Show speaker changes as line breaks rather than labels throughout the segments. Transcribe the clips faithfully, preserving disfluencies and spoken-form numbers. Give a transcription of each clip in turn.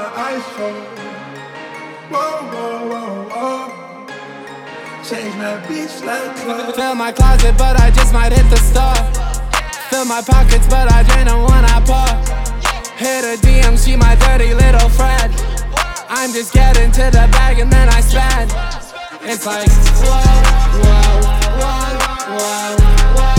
eyes on. Whoa, whoa, whoa, whoa. Change my bitch like clothes.
Fill my closet, but I just might hit the store. Fill my pockets, but I drain them when I pour. Hit a D M, she my dirty little friend. I'm just getting to the bag and then I spend. It's like, whoa, whoa, whoa, whoa, whoa.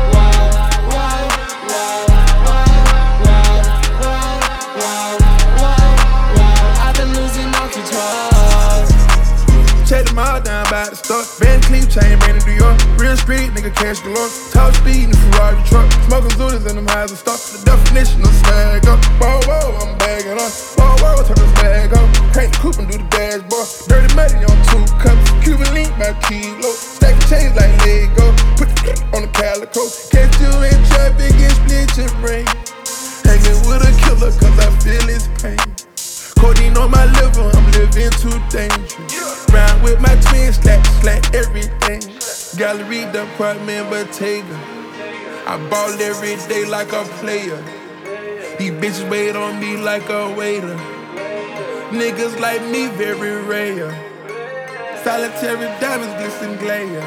Check them all down by the store. Van Cleef chain, made in New York. Real street, nigga, cash galore. Top speed in the Ferrari truck. Smoking Zudas in them highs and stuff. The definition of swag up. Whoa, whoa, I'm bagging up. Whoa, whoa, turn this bag up. Crank the coupe and do the dashboard. Dirty money on two cups. Cuban link by kilo. Stack the chains like Lego. Put the on the calico. Catch you in traffic and split your brain. Hanging with a killer cause I feel his pain. Codeine on my liver, I'm living too dangerous. Round with my twins, slack, slack, everything. Gallery department, Bottega. I ball every day like a player. These bitches wait on me like a waiter. Niggas like me very rare. Solitary diamonds glisten glare.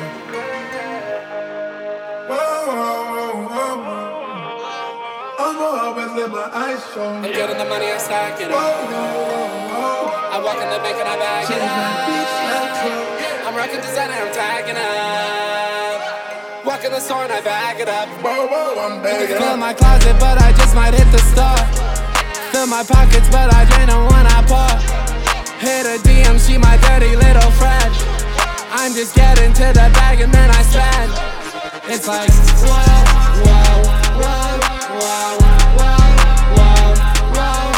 Whoa, whoa, whoa, whoa. I'ma always let my eyes show.
I'm getting the money, I'm stacking it.
Whoa, whoa, whoa.
I walk in the bank and I bag it
Change my bitch
up.
like clothes.
I'm rocking designer, I'm tagging up. Walk in the store and I bag it up.
Whoa, whoa, I'm bagging
Fill
up.
my closet, but I just might hit the store. Fill my pockets, but I drain them when I pour. Hit a D M, she my dirty little friend. I'm just getting to the bag and then I spend. It's like, whoa, whoa, whoa, whoa, whoa, whoa, whoa,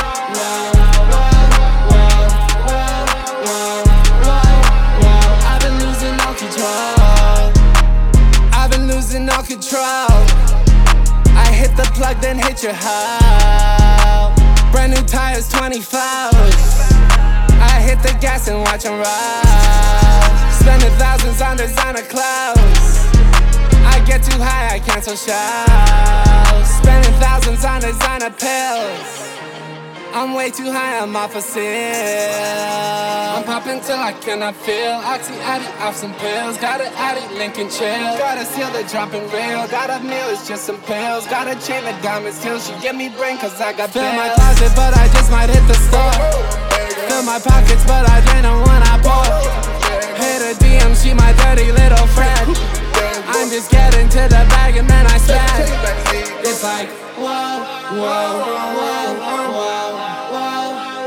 whoa, whoa, whoa. I've been losing all control. I've been losing all control. I hit the plug, then hit your hoe. Brand new tires, twenty-fours. I hit the gas and watch them roll. Spending thousands on designer clothes. I get too high, I cancel shows. Spending thousands on designer pills. I'm way too high, I'm off a seal. I'm popping till I cannot feel. Oxy addy off some pills. Got an addy, Lincoln chill. Got a seal that dropping real. Got a meal, it's just some pills. Got a chain of diamonds till she give me brain cause I got Fill bills. My closet, but I just might hit the store. Fill my pockets, but I drain them when I pour. Hit a D M, she my dirty little friend. I'm just getting to the bag and then I spend. It's like, whoa, whoa, whoa, whoa, whoa, whoa, whoa,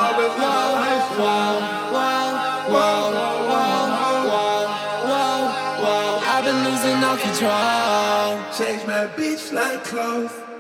whoa, whoa, whoa, whoa. I've been losing all control.
Change my bitch like clothes.